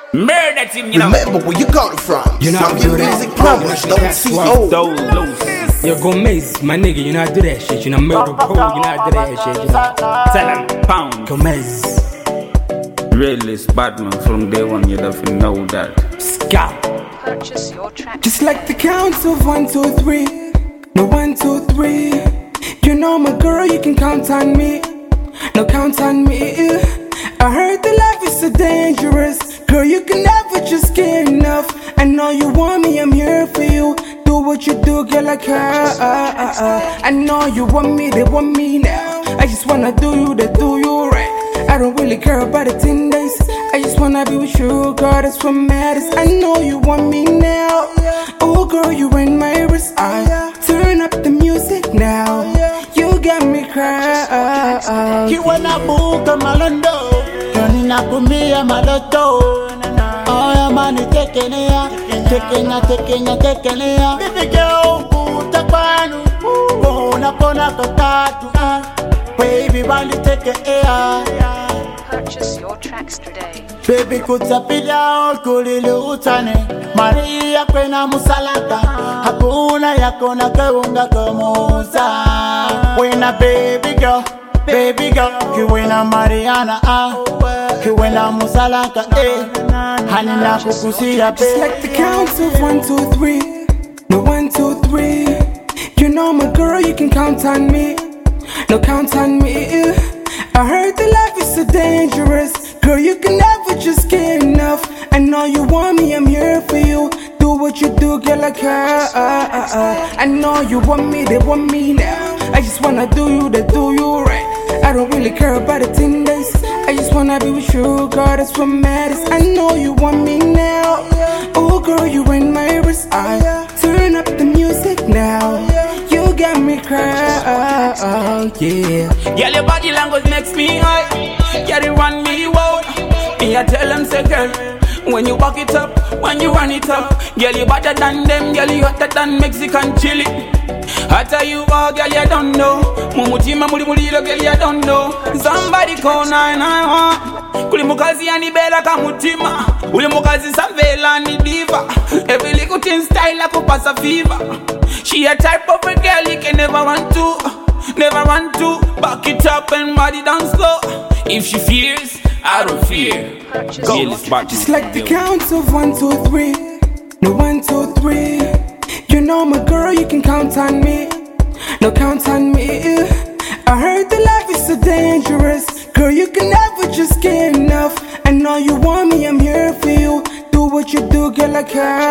Murder team, you know. Remember where you got it from. You know how to Some do that. music problems, don't see old. Yo, Gomez, my nigga, you know how to do that shit. You know, murder pro, you know how to do that shit. You know. Tell him, pound. Gomez, Realist Batman from day one, you don't know that. Scout. Purchase your track. Just like the counts of 1, 2, 3. No 1, 2, 3. You know my girl, you can count on me. No count on me. I heard the life is so dangerous. Girl, you can never just get enough. I know you want me, I'm here for you. Do what you do, girl, like I know you want me, they want me now. I just wanna do you, they do you right. I don't really care about the 10 days. I just wanna be with you, girl, that's what matters. I know you want me now. Oh, girl, you in my wrist. I turn up the music now. You got me crying. Kiwana buka malando, kanina kumia maloto. Aya mani tekenea, tekenea. Baby girl, utakwanu, kona kotatu. Baby, bali tekenea. Purchase your tracks today. Baby, kutapila kulili utane. Maria kwena musalaka, hakuna yakona kaunga kamuza. Wena baby girl, kiwena Mariana kiwena musalaka hanina kukusia baby. Just like the counts of 1, 2, 3. No 1, 2, 3. You know my girl, you can count on me. No count on me. I heard the life is so dangerous. Girl, you can never just get enough. I know you want me, I'm here for you. Do what you do, girl, like I know you want me, they want me now. I just wanna do you, they do you right. I don't really care about the 10 days. I just wanna be with you, girl, that's what matters. I know you want me now. Oh, girl, you in my wrist. I turn up the music now. You got me crying, yeah. Girl, your body language makes me high. Girl, you run me wild. Me, I tell them, say, girl, when you back it up, when you run it up, girl, you better than them, girl, you hotter than Mexican chili. Hotter you are, girl, you don't know. Mumutima mulilo, girl, you don't know. Somebody call 911. Kuli mukazi yani bela kamutima. Uli mukazi savela ni diva. Every little thing style like upasa fever. She a type of a girl you can never want to. Back it up and body down slow. If she fears, I don't fear. Just like the counts of 1, 2, 3. No 1, 2, 3. You know my girl, you can count on me. No count on me. I heard the life is so dangerous. Girl, you can never just get enough. I know you want me, I'm here for you. Do what you do, girl, like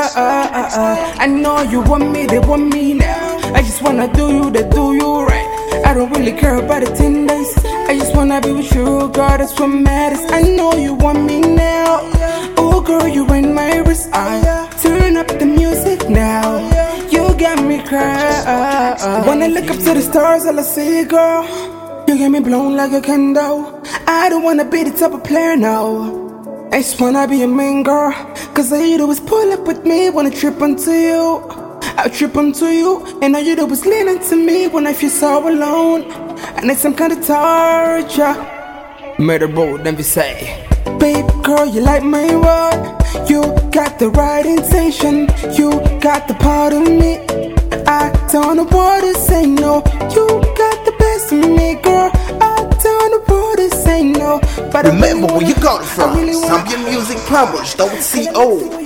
I know you want me, they want me now. I just wanna do you, they do you right. I don't really care about the 10 days. I just wanna be with you, girl, that's what matters. I know you want me now. Oh, girl, you in my wrist. I turn up the music now. You got me crying. When I look up to the stars, all I see, girl, you get me blown like a candle. I don't wanna be the type of player now. I just wanna be a main girl. Cause all you do is pull up with me when I trip onto you. I trip onto you, and all you do is lean into me when I feel so alone. And it's some kind of torture. Murder bro, then we say, baby girl, you like my word. You got the right intention. You got the part of me. I don't know what to say, no. You got the best of me, girl. I don't know what to say, no. But Remember where you got it from. Some music problems, don't see old.